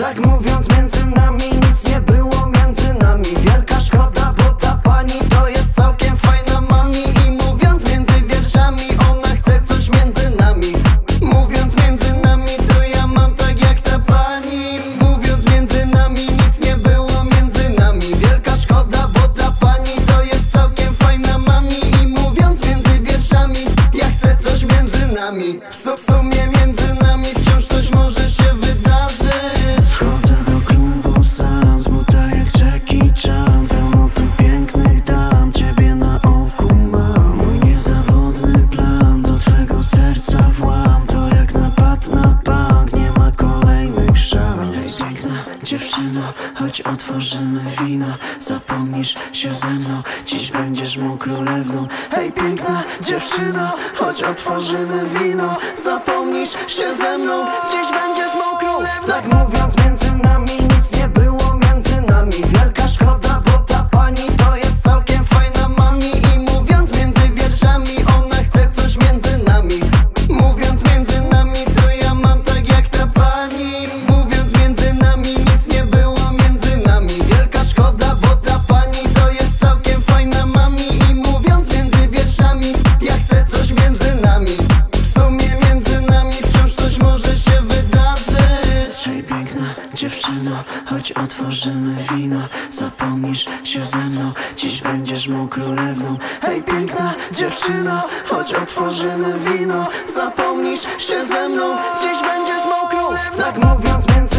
Tak mówiąc między nami nic nie było między nami. Wielka szkoda, bo ta pani to jest całkiem fajna mami. I mówiąc między wierszami ona chce coś między nami. Mówiąc między nami to ja mam tak jak ta pani. Mówiąc między nami nic nie było między nami. Wielka szkoda, bo ta pani to jest całkiem fajna mami. I mówiąc między wierszami ja chcę coś między nami. W sumie między nami wciąż coś może się wydarzyć. Wchodzę do klubu sam, z buta jak Jackie Chan. Pełno tu pięknych dam, ciebie na oku mam. Mój niezawodny plan, do twego serca włam. To jak napad na bank, nie ma kolejnych szans. Hej piękna dziewczyno, choć otworzymy wino, zapomnisz się ze mną, dziś będziesz mą królewną. Hej piękna dziewczyno, choć otworzymy wino, zapomnisz się ze mną, dziś będziesz mą królewną. Tak mówiąc między nami nic nie było między nami. Wielka szkoda, bo ta pani to jest całkiem fajna mami. I mówiąc między wierszami ona chce coś między nami. Mówiąc między nami to ja mam tak jak ta pani. Mówiąc między nami nic nie było między nami. Wielka szkoda, bo ta pani to jest całkiem fajna mami. I mówiąc między wierszami ja chcę coś między nami. W sumie między nami wciąż coś może się wydarzyć. Hej piękna dziewczyno, choć otworzymy wino, zapomnisz się ze mną, dziś będziesz mą królewną. Hej piękna dziewczyno, choć otworzymy wino, zapomnisz się ze mną, dziś będziesz mą królewną. Tak mówiąc między